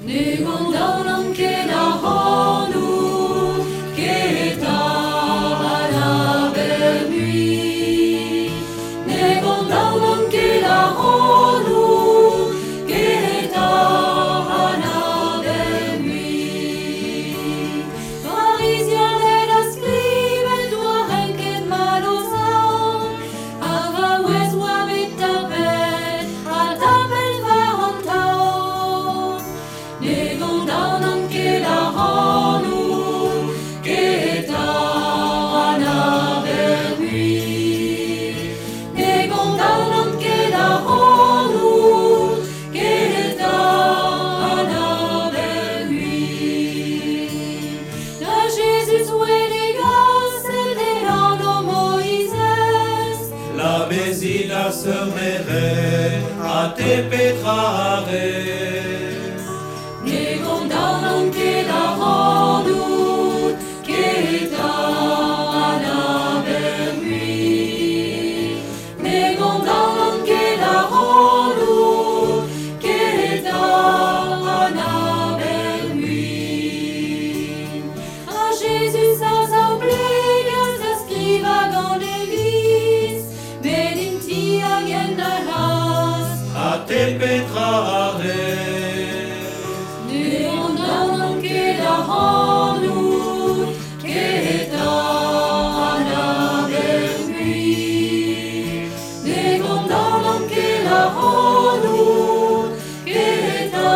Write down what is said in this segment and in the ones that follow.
Negondaunam keda honu, keta anabemui. Negondaunam keda honu, keta anabemui. Parisien eda skriven dua henket malosan, ava wes wabit tapet, atapel varantau. Negondaunam keda honu, keta anabemui. Negondaunam keda honu, keta anabemui. Na Jesus wedigas edelano Moises, La Besida se mere a te petrare. Negondaunam keda honu, keta anabemui. Negondaunam keda honu, keta anabemui. A Jésus as obligas escriva dans l'église, benimti agenda has. A te petrare. Negondaunam keda honu, keta anabemui. Negondaunam keda honu, keta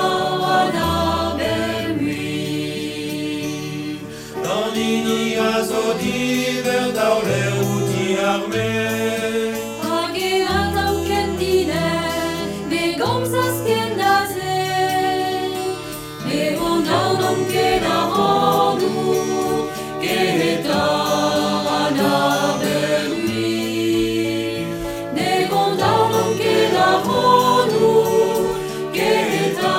anabemui. Danini azodiver daule uti arme. Ageantau kendine, negomsas kendaze. Negondaunam keda honu, keta anabemui. Negondaunam keda honu, keta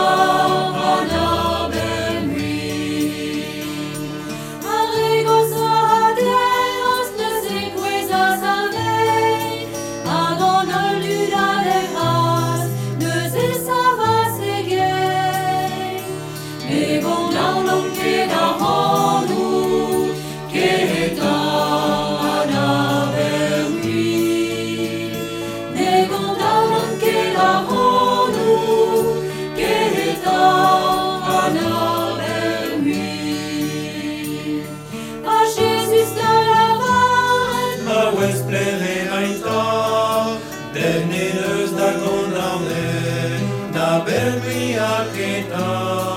anabemui. Arregos aderos ne sequezas avei, agonol ludaderas ne se savas egei. Negondaunam keda honu, keta anabemui. Negondaunam keda honu, keta anabemui. A Jésus de la varet, Ma wes plere aita. Deneus da gondamne. Da belmi a keta.